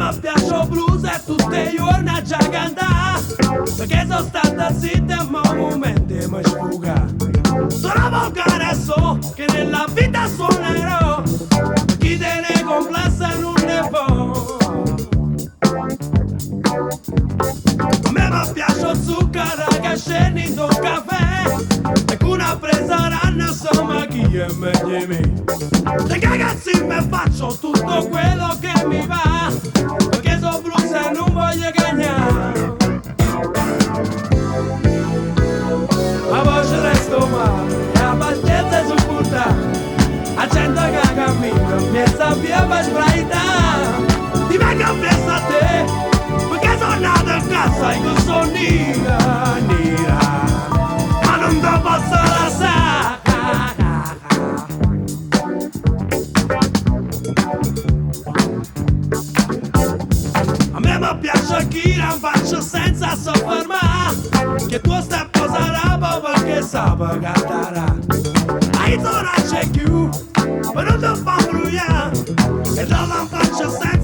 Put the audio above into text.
mi piace il blues e tutti i giorni a già cantare, perché sono stata zitta e ma momenti mi sfuga. Sono volgare so che nella vita suonerò, chi te ne complessa non ne può. A me mi piace il zucchero che scende in un caffè, e con una presa ranna insomma chi è meglio di me. Se cagazzi mi faccio tutto quello che mi va, perché sono blues e non voglio cagnare. La voce resto male e la pazienza è supportata, a gente che cammina mi sta via per sbraitare. Ti vengo a festa a te, perché sono nato in casa e che sono nera, ma non ti posso lasciare. A me mi piace chi non faccio senza soffermare, che tu stai posando perché sape cantare. Hai tu non c'è più, ma non ti fa brugliare, e non faccio senza